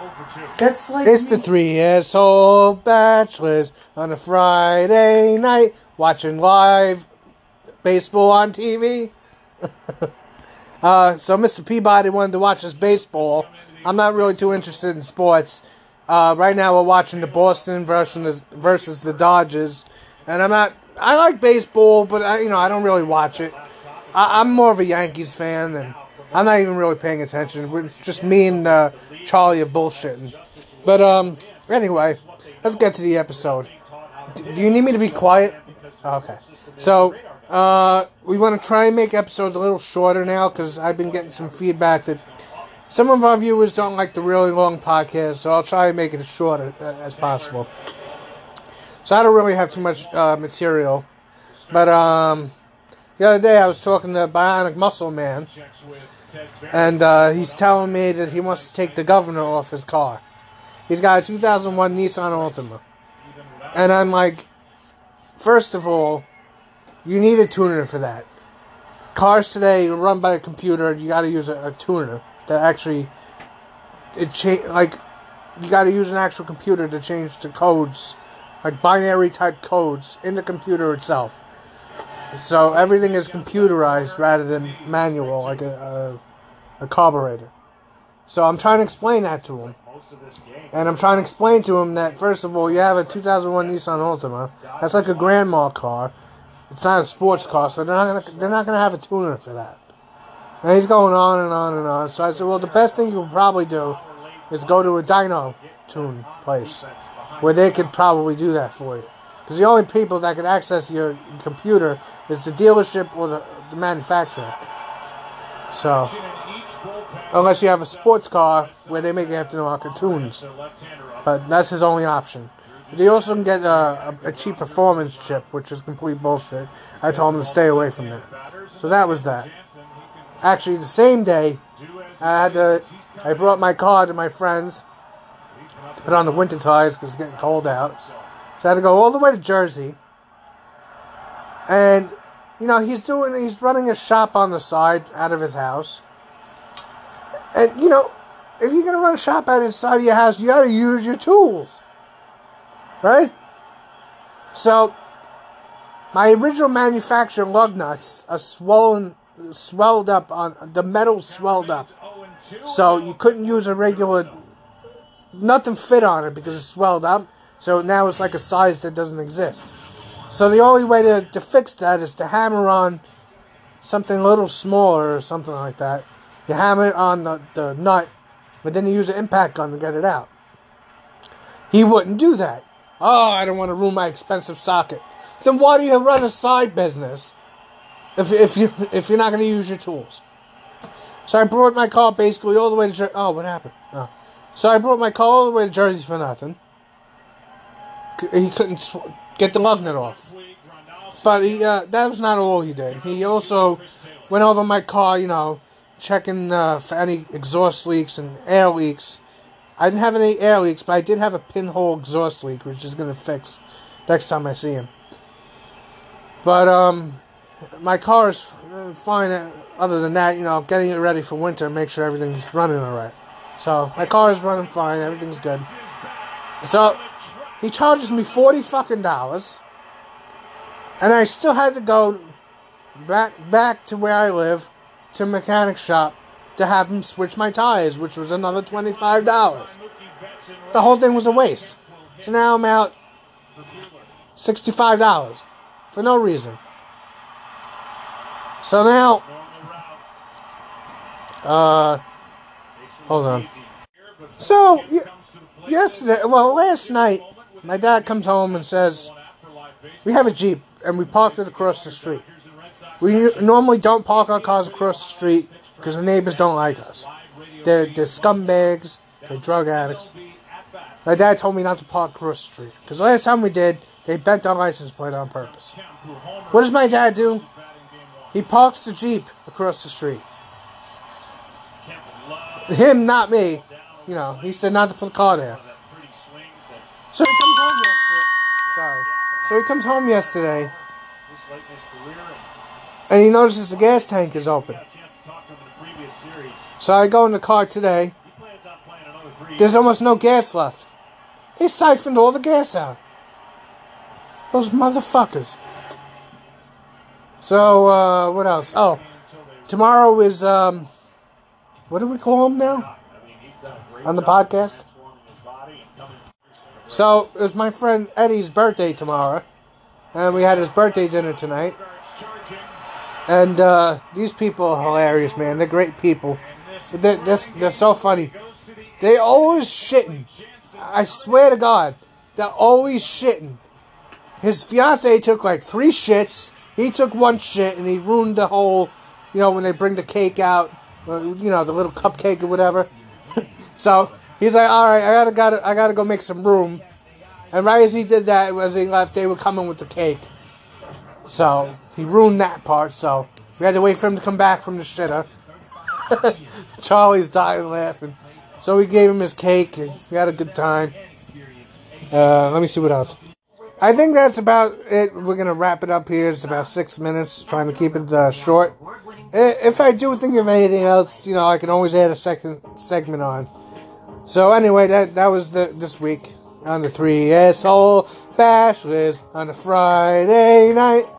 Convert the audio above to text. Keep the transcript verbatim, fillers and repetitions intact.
That's like It's me. the three asshole bachelors on a Friday night watching live baseball on T V. uh, so Mister Peabody wanted to watch us baseball. I'm not really too interested in sports. Uh, right now we're watching the Boston versus versus the Dodgers, and I'm not. I like baseball, but I, you know, I don't really watch it. I, I'm more of a Yankees fan, and I'm not even really paying attention. We're just me and uh, Charlie are bullshitting. But um, anyway, let's get to the episode. Do you need me to be quiet? Okay. So uh, we want to try and make episodes a little shorter now because I've been getting some feedback that some of our viewers don't like the really long podcast, so I'll try and make it as short as possible. So I don't really have too much uh, material. But um, the other day I was talking to Bionic Muscle Man, and uh, he's telling me that he wants to take the governor off his car. He's got a two thousand one Nissan Altima. And I'm like, first of all, you need a tuner for that. Cars today are run by a computer. You got to use a, a tuner to actually, it cha- like, you got to use an actual computer to change the codes, like binary type codes in the computer itself. So everything is computerized rather than manual, like a, a, a carburetor. So I'm trying to explain that to him. And I'm trying to explain to him that, first of all, you have a two thousand one Nissan Altima. That's like a grandma car. It's not a sports car, so they're not gonna they're not gonna have a tuner for that. And he's going on and on and on. So I said, well, the best thing you could probably do is go to a dyno tune place where they could probably do that for you. Because the only people that can access your computer is the dealership or the, the manufacturer. So, unless you have a sports car where they make aftermarket tunes. But that's his only option. But you also can get a, a, a cheap performance chip, which is complete bullshit. I told him to stay away from that. So that was that. Actually, the same day, I had to. I brought my car to my friends to put on the winter tires because it's getting cold out. So I had to go all the way to Jersey. And, you know, he's doing. He's running a shop on the side out of his house. And, you know, if you're going to run a shop out of the side of your house, you got to use your tools. Right? So, my original manufacturer lug nuts are swollen, swelled up on, the metal swelled up. So, you couldn't use a regular, nothing fit on it because it's swelled up. So, now it's like a size that doesn't exist. So, the only way to, to fix that is to hammer on something a little smaller or something like that. You hammer it on the, the nut, but then you use an impact gun to get it out. He wouldn't do that. Oh, I don't want to ruin my expensive socket. Then why do you run a side business if if you if you're not going to use your tools? So I brought my car basically all the way to Jersey. Oh, what happened? Oh. So I brought my car all the way to Jersey for nothing. He couldn't sw- get the lug nut off. But he, uh, that was not all he did. He also went over my car, you know, checking uh, for any exhaust leaks and air leaks. I didn't have any air leaks, but I did have a pinhole exhaust leak, which is going to fix next time I see him. But, um, my car is fine. Other than that, you know, getting it ready for winter, make sure everything's running alright. So, my car is running fine, everything's good. So, he charges me forty fucking dollars, and I still had to go back, back to where I live, to a mechanic shop, to have him switch my tires, which was another twenty-five dollars. The whole thing was a waste. So now I'm out sixty-five dollars for no reason. So now, uh, hold on. So, y- yesterday, well, last night, my dad comes home and says, we have a Jeep, and we parked it across the street. We normally don't park our cars across the street because the neighbors don't like us. They're, they're scumbags, they're drug addicts. My dad told me not to park across the street because last time we did, they bent our license plate on purpose. What does my dad do? He parks the Jeep across the street. Him, not me. You know, he said not to put the car there. So he comes home yesterday. Sorry. So he comes home yesterday, and he notices the gas tank is open. So I go in the car today, there's almost no gas left. They siphoned all the gas out. Those motherfuckers. So, uh, what else? Oh, tomorrow is, um, what do we call him now? On the podcast? So, it was my friend Eddie's birthday tomorrow. And we had his birthday dinner tonight. And, uh, these people are hilarious, man. They're great people. They're, they're, they're so funny. They always shitting. I swear to God. They're always shitting. His fiance took like three shits. He took one shit and he ruined the whole, you know, when they bring the cake out, or, you know, the little cupcake or whatever. So he's like, all right, I gotta, gotta, I gotta go make some room. And right as he did that, as he left, they were coming with the cake. So he ruined that part. So we had to wait for him to come back from the shitter. Charlie's dying laughing. So we gave him his cake and we had a good time. Uh, let me see what else. I think that's about it. We're going to wrap it up here. It's about six minutes, trying to keep it uh, short. If I do think of anything else, you know, I can always add a second segment on. So anyway, that that was the this week on the Three Asshole Bachelors on a Friday night.